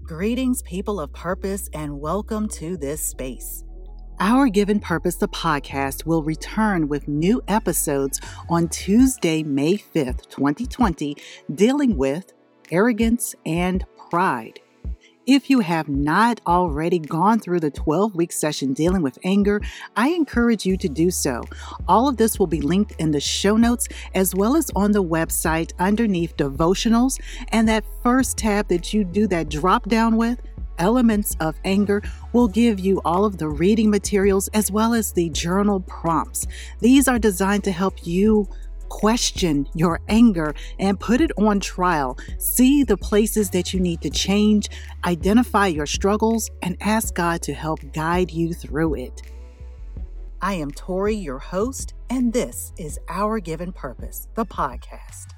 Greetings, people of purpose, and welcome to this space. Our Given Purpose, the podcast, will return with new episodes on Tuesday, May 5th, 2020, dealing with arrogance and pride. If you have not already gone through the 12-week session dealing with anger, I encourage you to do so. All of this will be linked in the show notes as well as on the website underneath devotionals. And that first tab that you do that drop down with, Elements of Anger, will give you all of the reading materials as well as the journal prompts. These are designed to help you question your anger and put it on trial. See the places that you need to change, identify your struggles, and ask God to help guide you through it. I am Tori, your host, and this is Our Given Purpose, the podcast.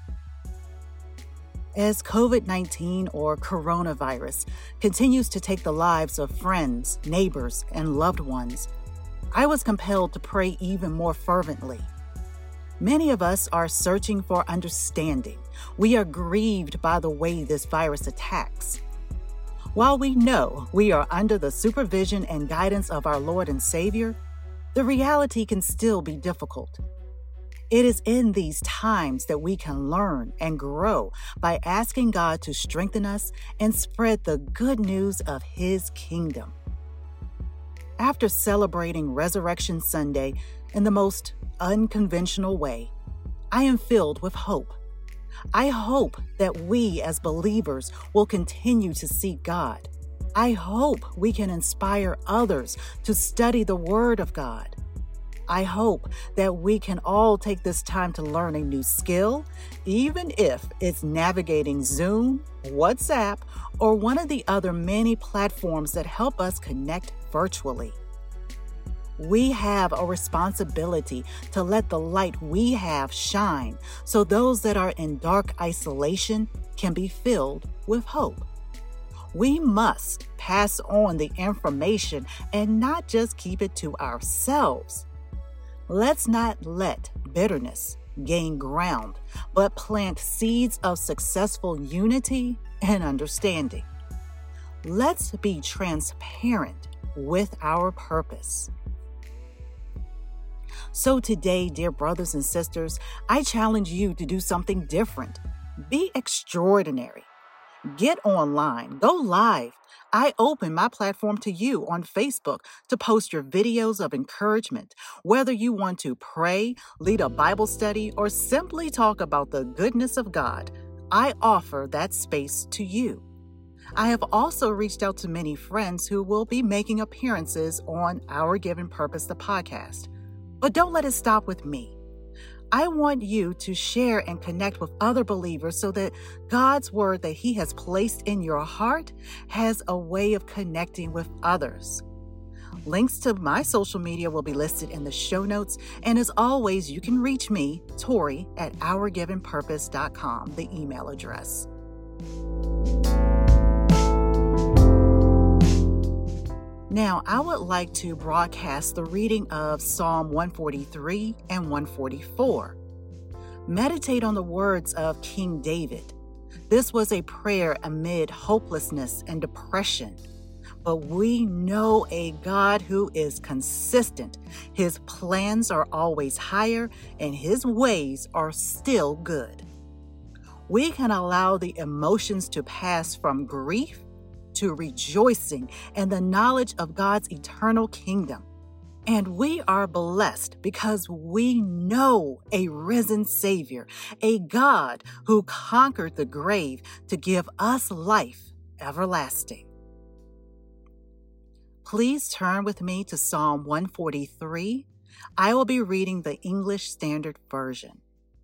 As COVID-19 or coronavirus continues to take the lives of friends, neighbors, and loved ones, I was compelled to pray even more fervently. Many of us are searching for understanding. We are grieved by the way this virus attacks. While we know we are under the supervision and guidance of our Lord and Savior, the reality can still be difficult. It is in these times that we can learn and grow by asking God to strengthen us and spread the good news of His kingdom. After celebrating Resurrection Sunday in the most unconventional way, I am filled with hope. I hope that we as believers will continue to seek God. I hope we can inspire others to study the Word of God. I hope that we can all take this time to learn a new skill, even if it's navigating Zoom, WhatsApp, or one of the other many platforms that help us connect virtually. We have a responsibility to let the light we have shine so those that are in dark isolation can be filled with hope. We must pass on the information and not just keep it to ourselves. Let's not let bitterness gain ground, but plant seeds of successful unity and understanding. Let's be transparent with our purpose. So today, dear brothers and sisters, I challenge you to do something different. Be extraordinary. Get online. Go live. I open my platform to you on Facebook to post your videos of encouragement. Whether you want to pray, lead a Bible study, or simply talk about the goodness of God, I offer that space to you. I have also reached out to many friends who will be making appearances on Our Given Purpose, the podcast. But don't let it stop with me. I want you to share and connect with other believers so that God's word that He has placed in your heart has a way of connecting with others. Links to my social media will be listed in the show notes. And as always, you can reach me, Tori, at ourgivenpurpose.com, the email address. Now, I would like to broadcast the reading of Psalm 143 and 144. Meditate on the words of King David. This was a prayer amid hopelessness and depression. But we know a God who is consistent. His plans are always higher, and His ways are still good. We can allow the emotions to pass from grief to rejoicing and the knowledge of God's eternal kingdom. And we are blessed because we know a risen Savior, a God who conquered the grave to give us life everlasting. Please turn with me to Psalm 143. I will be reading the English Standard Version.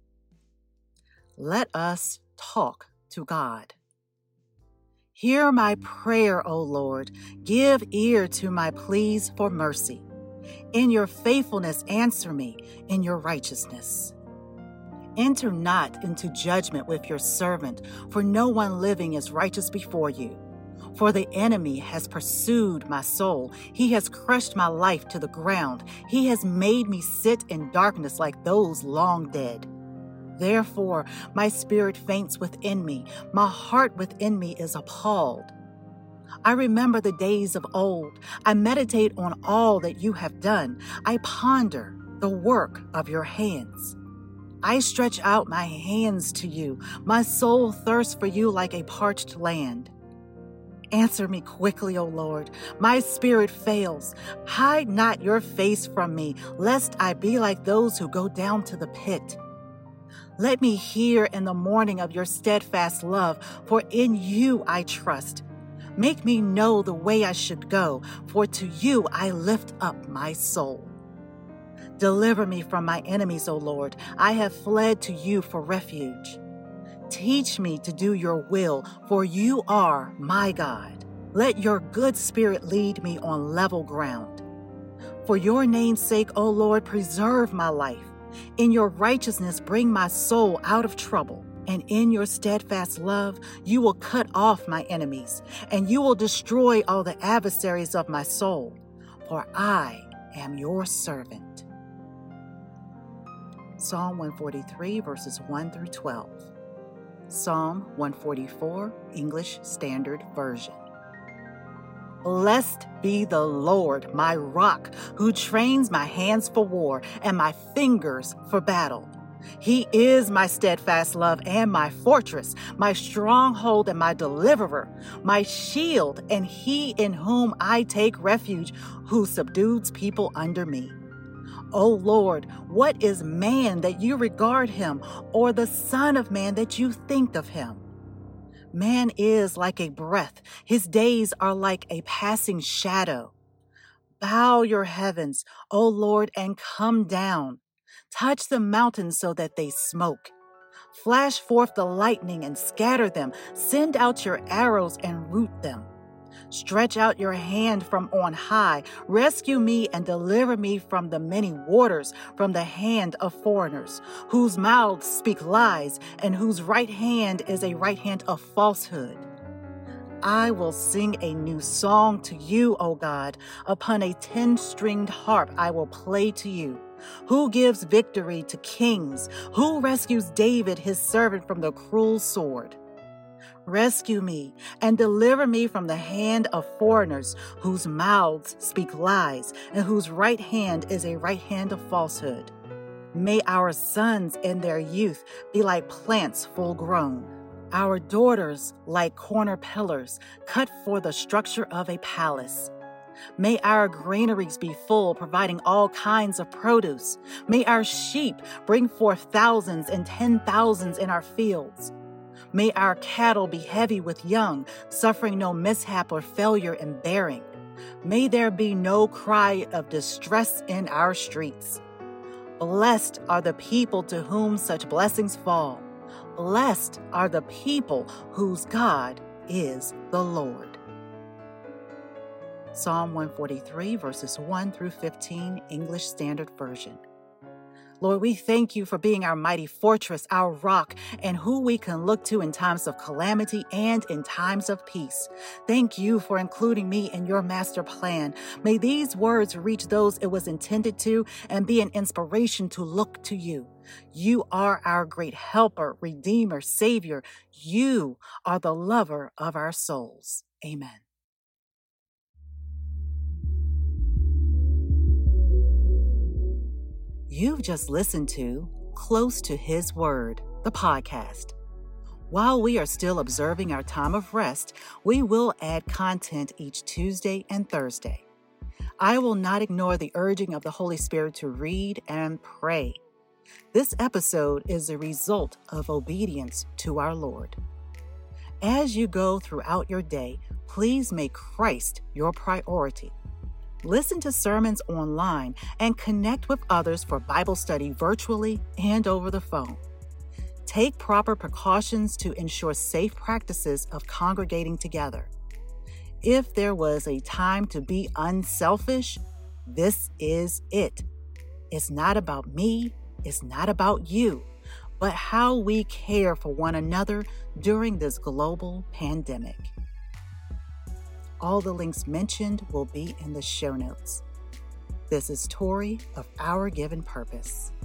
Let us talk to God. Hear my prayer, O Lord. Give ear to my pleas for mercy. In your faithfulness, answer me in your righteousness. Enter not into judgment with your servant, for no one living is righteous before you. For the enemy has pursued my soul. He has crushed my life to the ground. He has made me sit in darkness like those long dead. Therefore, my spirit faints within me. My heart within me is appalled. I remember the days of old. I meditate on all that you have done. I ponder the work of your hands. I stretch out my hands to you. My soul thirsts for you like a parched land. Answer me quickly, O Lord. My spirit fails. Hide not your face from me, lest I be like those who go down to the pit. Let me hear in the morning of your steadfast love, for in you I trust. Make me know the way I should go, for to you I lift up my soul. Deliver me from my enemies, O Lord. I have fled to you for refuge. Teach me to do your will, for you are my God. Let your good spirit lead me on level ground. For your name's sake, O Lord, preserve my life. In your righteousness, bring my soul out of trouble. And in your steadfast love, you will cut off my enemies, and you will destroy all the adversaries of my soul. For I am your servant. Psalm 143, verses 1 through 12. Psalm 144, English Standard Version. Blessed be the Lord, my rock, who trains my hands for war and my fingers for battle. He is my steadfast love and my fortress, my stronghold and my deliverer, my shield, and he in whom I take refuge, who subdues people under me. O Lord, what is man that you regard him, or the son of man that you think of him? Man is like a breath. His days are like a passing shadow. Bow your heavens, O Lord, and come down. Touch the mountains so that they smoke. Flash forth the lightning and scatter them. Send out your arrows and root them. Stretch out your hand from on high. Rescue me and deliver me from the many waters, from the hand of foreigners, whose mouths speak lies and whose right hand is a right hand of falsehood. I will sing a new song to you, O God. Upon a 10-stringed harp I will play to you. Who gives victory to kings? Who rescues David, his servant, from the cruel sword? Rescue me and deliver me from the hand of foreigners, whose mouths speak lies and whose right hand is a right hand of falsehood. May our sons in their youth be like plants full grown, our daughters like corner pillars cut for the structure of a palace. May our granaries be full, providing all kinds of produce. May our sheep bring forth thousands and 10,000s in our fields. May our cattle be heavy with young, suffering no mishap or failure in bearing. May there be no cry of distress in our streets. Blessed are the people to whom such blessings fall. Blessed are the people whose God is the Lord. Psalm 143, verses 1 through 15, English Standard Version. Lord, we thank you for being our mighty fortress, our rock, and who we can look to in times of calamity and in times of peace. Thank you for including me in your master plan. May these words reach those it was intended to and be an inspiration to look to you. You are our great helper, redeemer, savior. You are the lover of our souls. Amen. You've just listened to Close to His Word, the podcast. While we are still observing our time of rest, we will add content each Tuesday and Thursday. I will not ignore the urging of the Holy Spirit to read and pray. This episode is a result of obedience to our Lord. As you go throughout your day, please make Christ your priority. Listen to sermons online and connect with others for Bible study virtually and over the phone. Take proper precautions to ensure safe practices of congregating together. If there was a time to be unselfish, this is it. It's not about me, it's not about you, but how we care for one another during this global pandemic. All the links mentioned will be in the show notes. This is Tori of Our Given Purpose.